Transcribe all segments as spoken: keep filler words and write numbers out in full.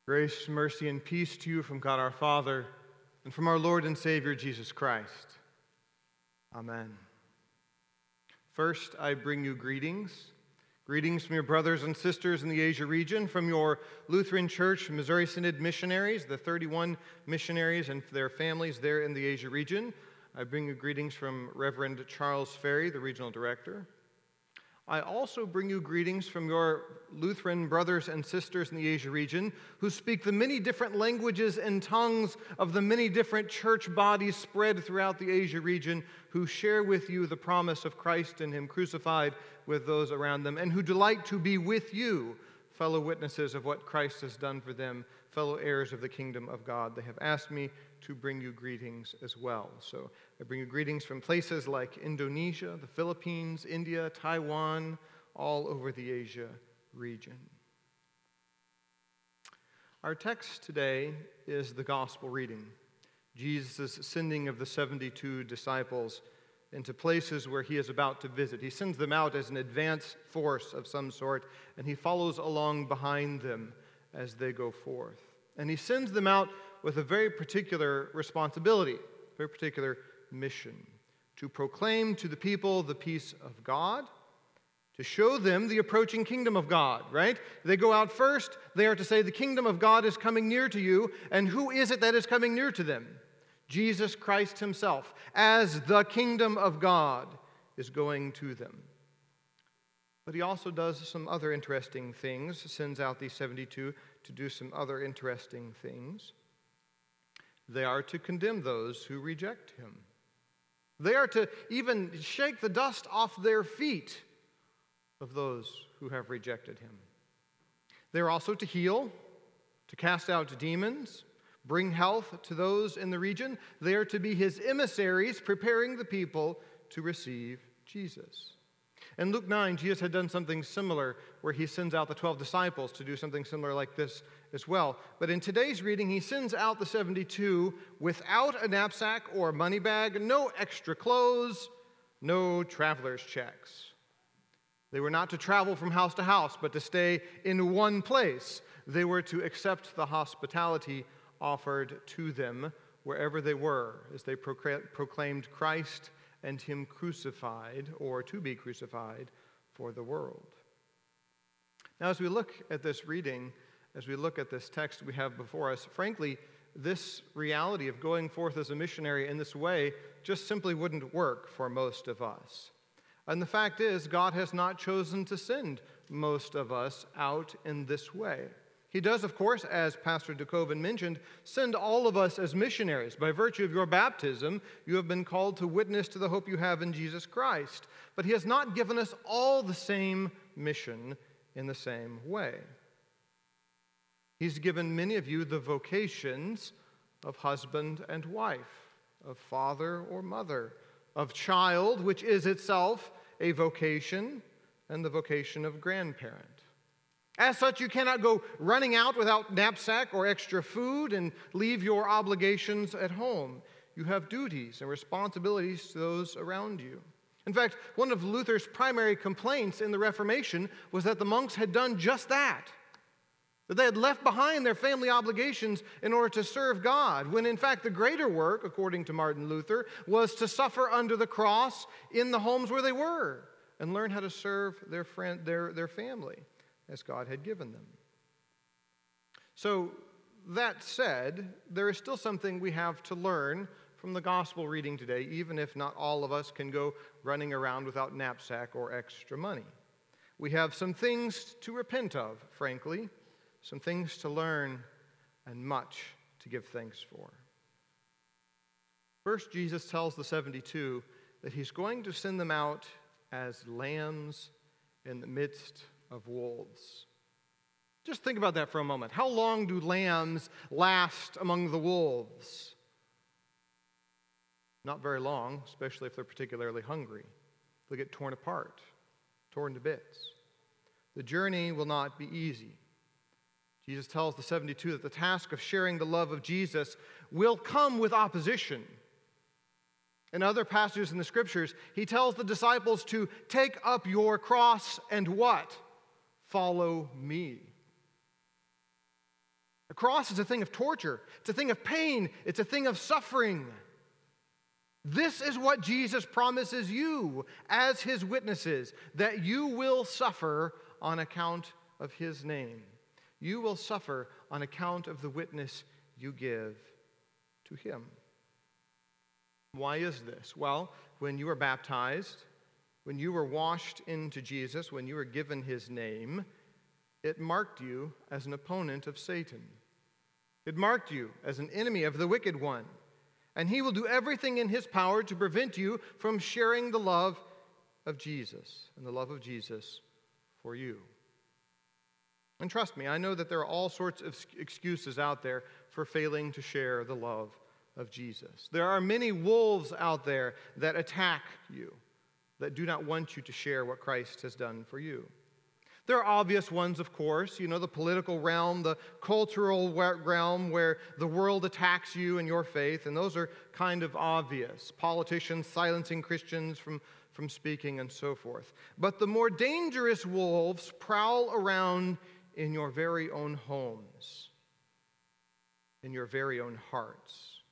Grace, mercy, and peace to you from God our Father and from our Lord and Savior Jesus Christ. Amen. First, I bring you greetings. Greetings from your brothers and sisters in the Asia region, from your Lutheran Church Missouri Synod missionaries, the thirty-one missionaries and their families there in the Asia region. I bring you greetings from Reverend Charles Ferry, the regional director. I also bring you greetings from your Lutheran brothers and sisters in the Asia region who speak the many different languages and tongues of the many different church bodies spread throughout the Asia region, who share with you the promise of Christ and Him crucified with those around them, and who delight to be with you, fellow witnesses of what Christ has done for them, fellow heirs of the kingdom of God. They have asked me to bring you greetings as well. So I bring you greetings from places like Indonesia, the Philippines, India, Taiwan, all over the Asia region. Our text today is the gospel reading, Jesus' sending of the seventy-two disciples into places where he is about to visit. He sends them out as an advance force of some sort, and he follows along behind them as they go forth. And he sends them out with a very particular responsibility, a very particular mission, to proclaim to the people the peace of God, to show them the approaching kingdom of God, right? They go out first, they are to say the kingdom of God is coming near to you, and who is it that is coming near to them? Jesus Christ himself, as the kingdom of God is going to them. But he also does some other interesting things, sends out these seventy-two to do some other interesting things. They are to condemn those who reject him. They are to even shake the dust off their feet of those who have rejected him. They are also to heal, to cast out demons, bring health to those in the region. They are to be his emissaries, preparing the people to receive Jesus. In Luke nine, Jesus had done something similar where he sends out the twelve disciples to do something similar like this as well. But in today's reading, he sends out the seventy-two without a knapsack or money bag, no extra clothes, no traveler's checks. They were not to travel from house to house, but to stay in one place. They were to accept the hospitality offered to them wherever they were, as they proclaimed Christ and him crucified, or to be crucified, for the world. Now, as we look at this reading, as we look at this text we have before us, frankly, this reality of going forth as a missionary in this way just simply wouldn't work for most of us. And the fact is, God has not chosen to send most of us out in this way. He does, of course, as Pastor DeKoven mentioned, send all of us as missionaries. By virtue of your baptism, you have been called to witness to the hope you have in Jesus Christ. But he has not given us all the same mission in the same way. He's given many of you the vocations of husband and wife, of father or mother, of child, which is itself a vocation, and the vocation of grandparent. As such, you cannot go running out without knapsack or extra food and leave your obligations at home. You have duties and responsibilities to those around you. In fact, one of Luther's primary complaints in the Reformation was that the monks had done just that, that they had left behind their family obligations in order to serve God, when in fact the greater work, according to Martin Luther, was to suffer under the cross in the homes where they were and learn how to serve their friend, their, their family, as God had given them. So, that said, there is still something we have to learn from the gospel reading today, even if not all of us can go running around without knapsack or extra money. We have some things to repent of, frankly, some things to learn, and much to give thanks for. First, Jesus tells the seventy-two that he's going to send them out as lambs in the midst of wolves. Just think about that for a moment. How long do lambs last among the wolves? Not very long, especially if they're particularly hungry. They'll get torn apart, torn to bits. The journey will not be easy. Jesus tells the seventy-two that the task of sharing the love of Jesus will come with opposition. In other passages in the Scriptures, he tells the disciples to take up your cross and what? Follow me. The cross is a thing of torture. It's a thing of pain. It's a thing of suffering. This is what Jesus promises you as his witnesses, that you will suffer on account of his name. You will suffer on account of the witness you give to him. Why is this? Well, when you were baptized, when you were washed into Jesus, when you were given his name, it marked you as an opponent of Satan. It marked you as an enemy of the wicked one. And he will do everything in his power to prevent you from sharing the love of Jesus and the love of Jesus for you. And trust me, I know that there are all sorts of excuses out there for failing to share the love of Jesus. There are many wolves out there that attack you, that do not want you to share what Christ has done for you. There are obvious ones, of course, you know, the political realm, the cultural realm where the world attacks you and your faith, and those are kind of obvious. Politicians silencing Christians from, from speaking and so forth. But the more dangerous wolves prowl around in your very own homes, in your very own hearts.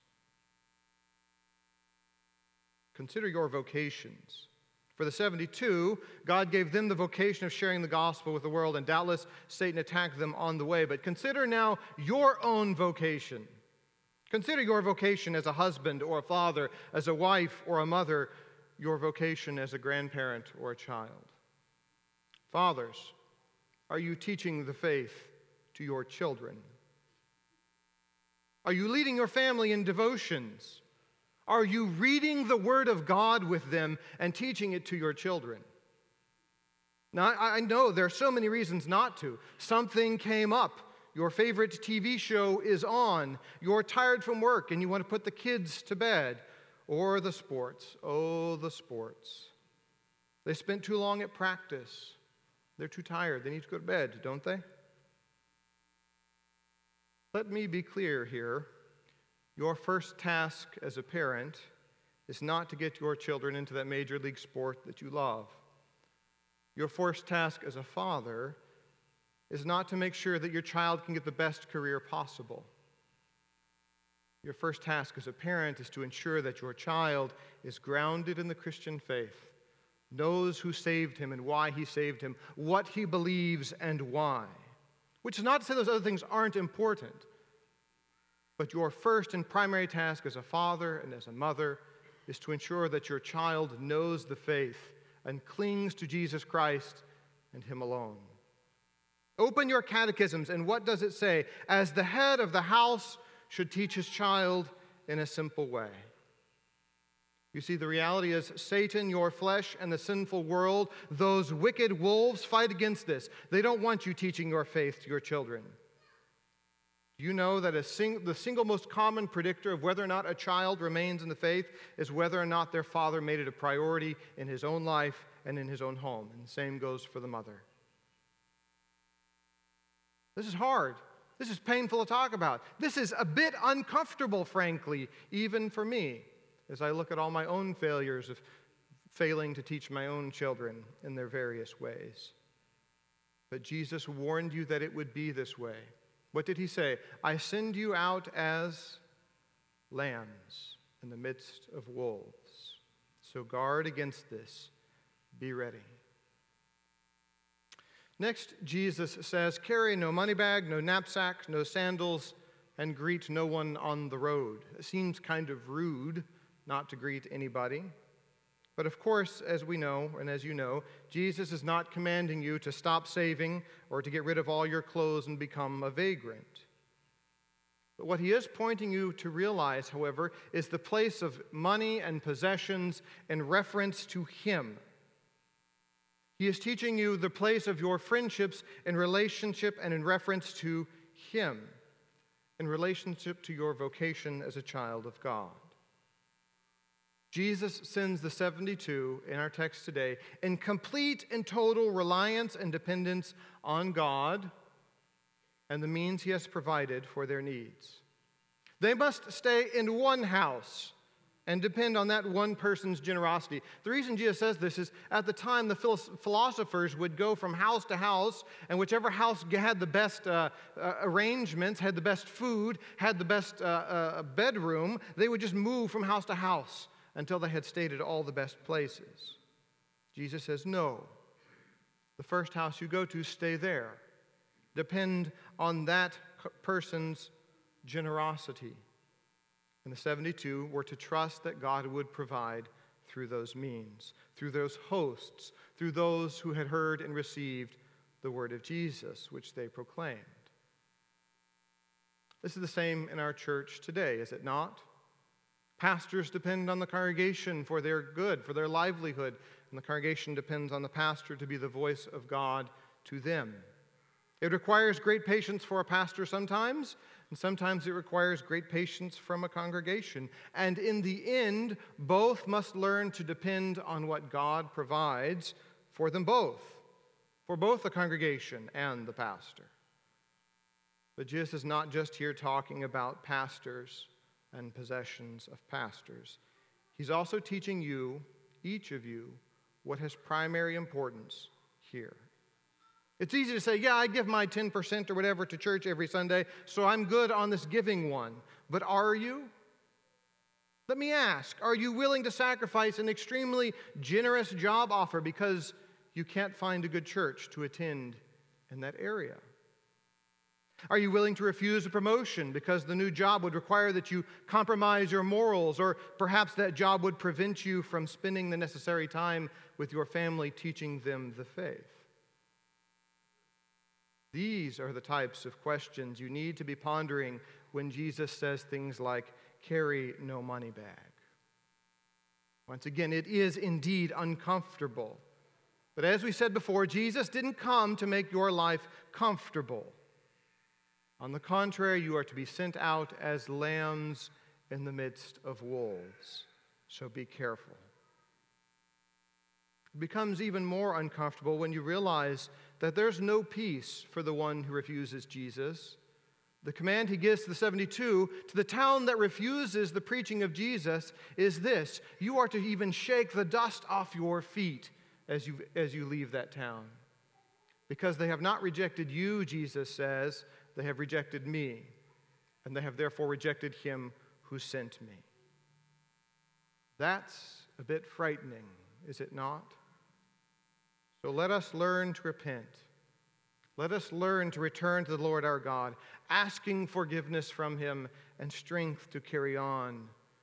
Consider your vocations. For the seventy-two, God gave them the vocation of sharing the gospel with the world, and doubtless Satan attacked them on the way. But consider now your own vocation. Consider your vocation as a husband or a father, as a wife or a mother, your vocation as a grandparent or a child. Fathers, are you teaching the faith to your children? Are you leading your family in devotions? Are you reading the Word of God with them and teaching it to your children? Now, I know there are so many reasons not to. Something came up. Your favorite T V show is on. You're tired from work and you want to put the kids to bed. Or the sports. Oh, the sports. They spent too long at practice. They're too tired. They need to go to bed, don't they? Let me be clear here. Your first task as a parent is not to get your children into that major league sport that you love. Your first task as a father is not to make sure that your child can get the best career possible. Your first task as a parent is to ensure that your child is grounded in the Christian faith, knows who saved him and why he saved him, what he believes and why. Which is not to say those other things aren't important. But your first and primary task as a father and as a mother is to ensure that your child knows the faith and clings to Jesus Christ and him alone. Open your catechisms, and what does it say? As the head of the house should teach his child in a simple way. You see, the reality is Satan, your flesh, and the sinful world, those wicked wolves fight against this. They don't want you teaching your faith to your children. Do you know that a sing- the single most common predictor of whether or not a child remains in the faith is whether or not their father made it a priority in his own life and in his own home? And the same goes for the mother. This is hard. This is painful to talk about. This is a bit uncomfortable, frankly, even for me, as I look at all my own failures of failing to teach my own children in their various ways. But Jesus warned you that it would be this way. What did he say? I send you out as lambs in the midst of wolves. So guard against this. Be ready. Next, Jesus says, carry no money bag, no knapsack, no sandals, and greet no one on the road. It seems kind of rude not to greet anybody. But of course, as we know, and as you know, Jesus is not commanding you to stop saving or to get rid of all your clothes and become a vagrant. But what he is pointing you to realize, however, is the place of money and possessions in reference to him. He is teaching you the place of your friendships in relationship and in reference to him, in relationship to your vocation as a child of God. Jesus sends the seventy-two in our text today in complete and total reliance and dependence on God and the means he has provided for their needs. They must stay in one house and depend on that one person's generosity. The reason Jesus says this is at the time the philosophers would go from house to house, and whichever house had the best uh, uh, arrangements, had the best food, had the best uh, uh, bedroom, they would just move from house to house until they had stayed at all the best places. Jesus says, no. The first house you go to, stay there. Depend on that person's generosity. And the seventy-two were to trust that God would provide through those means, through those hosts, through those who had heard and received the word of Jesus, which they proclaimed. This is the same in our church today, is it not? Pastors depend on the congregation for their good, for their livelihood, and the congregation depends on the pastor to be the voice of God to them. It requires great patience for a pastor sometimes, and sometimes it requires great patience from a congregation. And in the end, both must learn to depend on what God provides for them both, for both the congregation and the pastor. But Jesus is not just here talking about pastors and possessions of pastors. He's also teaching you, each of you, what has primary importance here. It's easy to say, yeah, I give my ten percent or whatever to church every Sunday, so I'm good on this giving one. But are you? Let me ask, are you willing to sacrifice an extremely generous job offer because you can't find a good church to attend in that area? Are you willing to refuse a promotion because the new job would require that you compromise your morals, or perhaps that job would prevent you from spending the necessary time with your family teaching them the faith? These are the types of questions you need to be pondering when Jesus says things like, carry no money bag. Once again, it is indeed uncomfortable. But as we said before, Jesus didn't come to make your life comfortable. On the contrary, you are to be sent out as lambs in the midst of wolves. So be careful. It becomes even more uncomfortable when you realize that there's no peace for the one who refuses Jesus. The command he gives to the seventy-two, to the town that refuses the preaching of Jesus, is this: you are to even shake the dust off your feet as you, as you leave that town. Because they have not rejected you, Jesus says, they have rejected me, and they have therefore rejected him who sent me. That's a bit frightening, is it not? So let us learn to repent. Let us learn to return to the Lord our God, asking forgiveness from him and strength to carry on.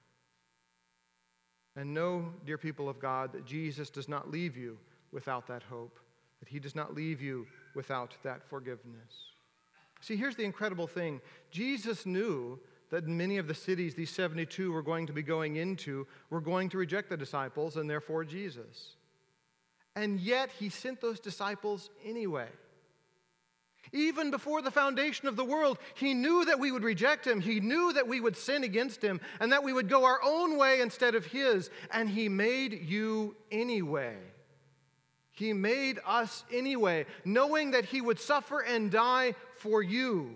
And know, dear people of God, that Jesus does not leave you without that hope, that he does not leave you without that forgiveness. See, here's the incredible thing. Jesus knew that many of the cities these seventy-two were going to be going into were going to reject the disciples and therefore Jesus. And yet he sent those disciples anyway. Even before the foundation of the world, he knew that we would reject him. He knew that we would sin against him and that we would go our own way instead of his. And he made you anyway. He made us anyway, knowing that he would suffer and die for you.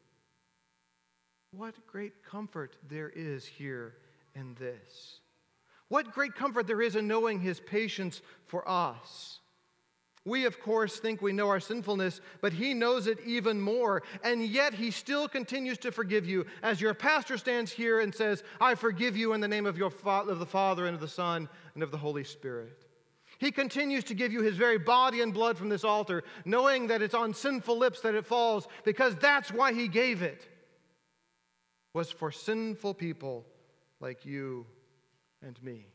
What great comfort there is here in this. What great comfort there is in knowing his patience for us. We, of course, think we know our sinfulness, but he knows it even more. And yet he still continues to forgive you. As your pastor stands here and says, I forgive you in the name of, your fa- of the Father and of the Son and of the Holy Spirit. He continues to give you his very body and blood from this altar, knowing that it's on sinful lips that it falls, because that's why he gave it, was for sinful people like you and me.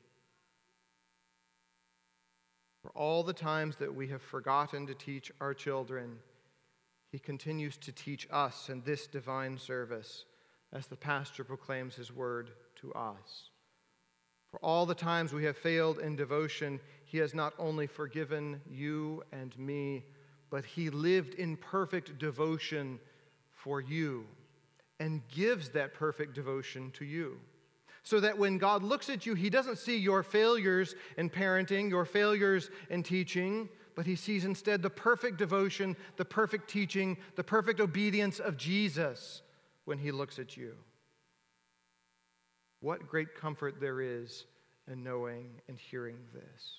For all the times that we have forgotten to teach our children, he continues to teach us in this divine service as the pastor proclaims his word to us. For all the times we have failed in devotion, he has not only forgiven you and me, but he lived in perfect devotion for you and gives that perfect devotion to you. So that when God looks at you, he doesn't see your failures in parenting, your failures in teaching, but he sees instead the perfect devotion, the perfect teaching, the perfect obedience of Jesus when he looks at you. What great comfort there is in knowing and hearing this.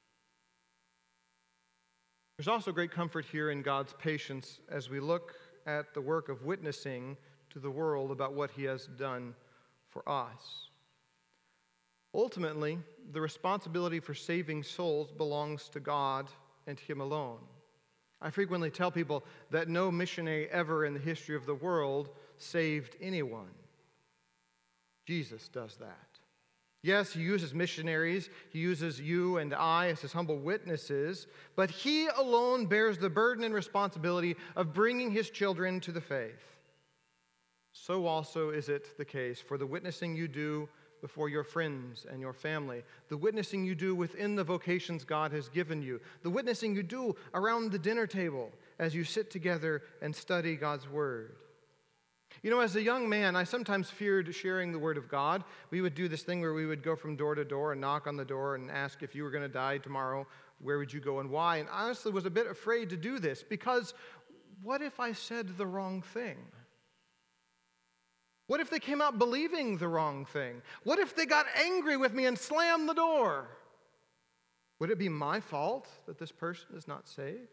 There's also great comfort here in God's patience as we look at the work of witnessing to the world about what he has done for us. Ultimately, the responsibility for saving souls belongs to God and him alone. I frequently tell people that no missionary ever in the history of the world saved anyone. Jesus does that. Yes, he uses missionaries, he uses you and I as his humble witnesses, but he alone bears the burden and responsibility of bringing his children to the faith. So also is it the case for the witnessing you do before your friends and your family, the witnessing you do within the vocations God has given you, the witnessing you do around the dinner table as you sit together and study God's Word. You know, as a young man, I sometimes feared sharing the Word of God. We would do this thing where we would go from door to door and knock on the door and ask, if you were going to die tomorrow, where would you go and why? And I honestly was a bit afraid to do this because what if I said the wrong thing? What if they came out believing the wrong thing? What if they got angry with me and slammed the door? Would it be my fault that this person is not saved?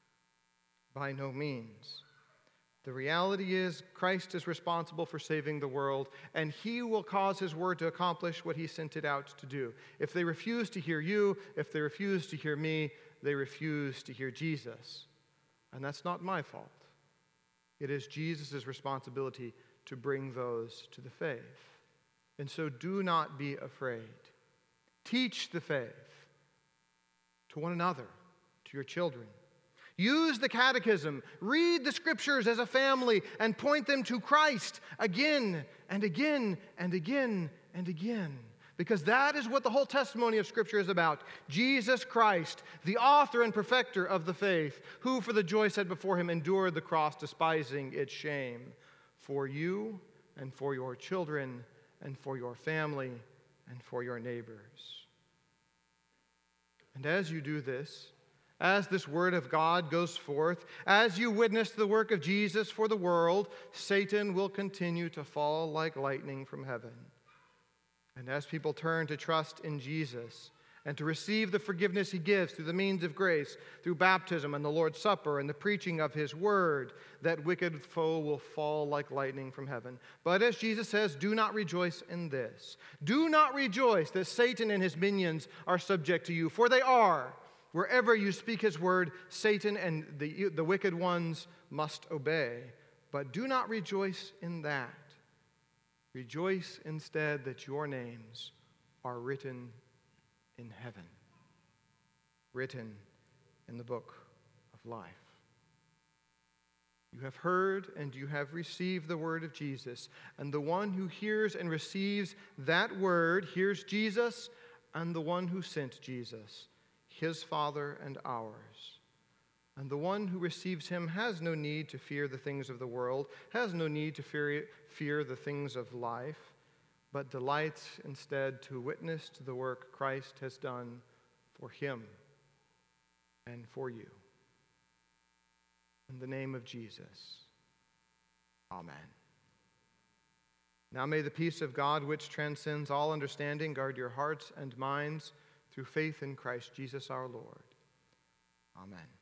By no means. The reality is Christ is responsible for saving the world, and he will cause his word to accomplish what he sent it out to do. If they refuse to hear you, if they refuse to hear me, they refuse to hear Jesus. And that's not my fault. It is Jesus' responsibility to bring those to the faith. And so do not be afraid. Teach the faith to one another, to your children. Use the catechism, read the scriptures as a family, and point them to Christ again and again and again and again. Because that is what the whole testimony of Scripture is about. Jesus Christ, the author and perfecter of the faith, who for the joy set before him endured the cross, despising its shame, for you and for your children and for your family and for your neighbors. And as you do this, as this word of God goes forth, as you witness the work of Jesus for the world, Satan will continue to fall like lightning from heaven. And as people turn to trust in Jesus and to receive the forgiveness he gives through the means of grace, through baptism and the Lord's Supper and the preaching of his word, that wicked foe will fall like lightning from heaven. But as Jesus says, do not rejoice in this. Do not rejoice that Satan and his minions are subject to you, for they are. Wherever you speak his word, Satan and the, the wicked ones must obey. But do not rejoice in that. Rejoice instead that your names are written in heaven, written in the book of life. You have heard and you have received the word of Jesus, and the one who hears and receives that word hears Jesus and the one who sent Jesus, his Father and ours. And the one who receives him has no need to fear the things of the world, has no need to fear, fear the things of life, but delights instead to witness to the work Christ has done for him and for you. In the name of Jesus, amen. Now may the peace of God, which transcends all understanding, guard your hearts and minds through faith in Christ Jesus our Lord. Amen.